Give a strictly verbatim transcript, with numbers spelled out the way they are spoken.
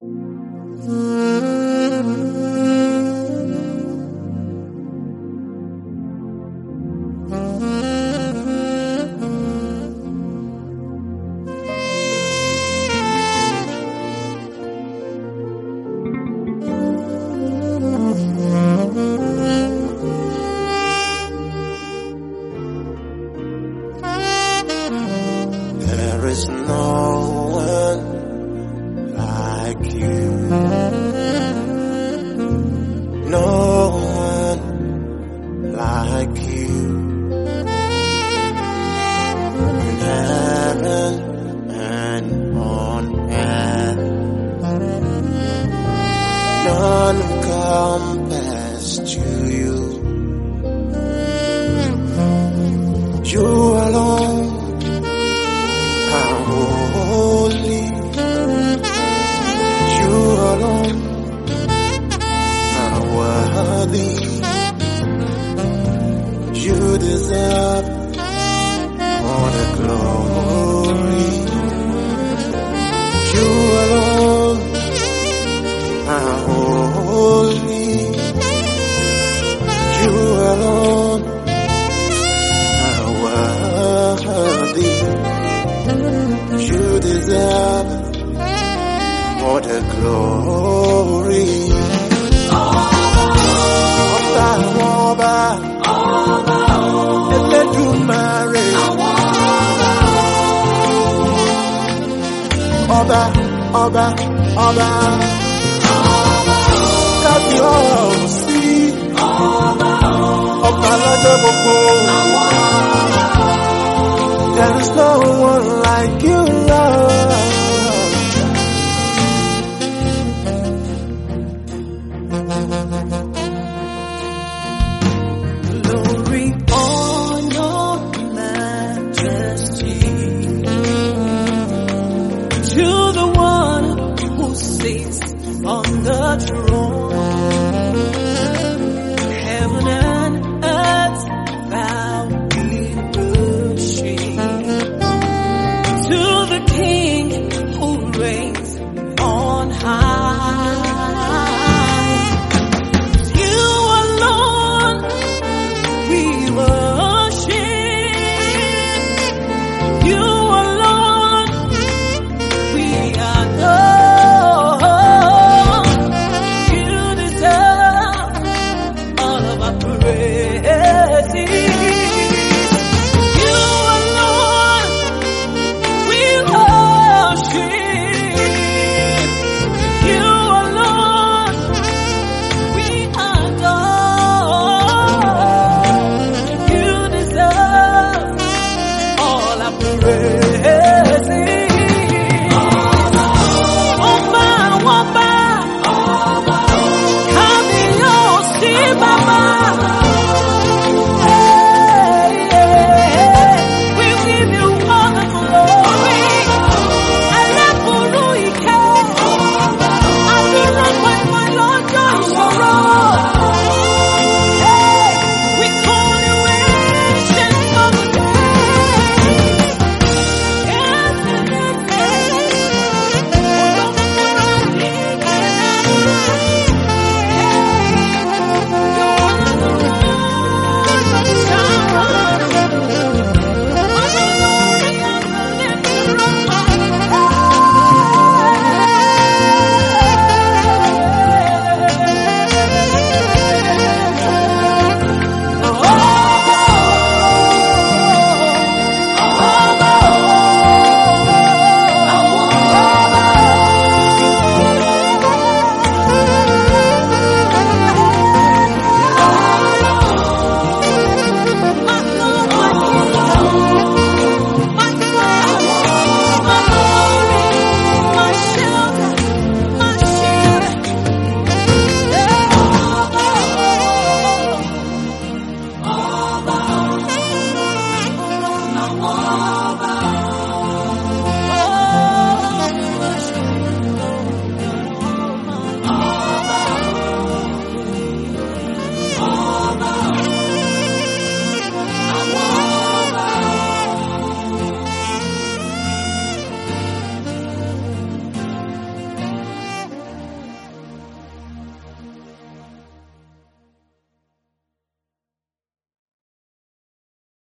There is no one like you. No one like you. In heaven and on earth, none compares to you. You alone are holy. You alone are worthy. You deserve all the glory. You alone are holy. You alone are worthy. You deserve all the glory. Ọba àwọn ọba, Ẹlẹ́dùmarè. Ọba, ọba, ọba, kábíyèsí. Ọba lọ́jọ́ gbogbo. There is no one like you, Lord. Glory, honor, majesty to the one who sits on the throne. Heaven and earth bow in worship to the King who reigns on high.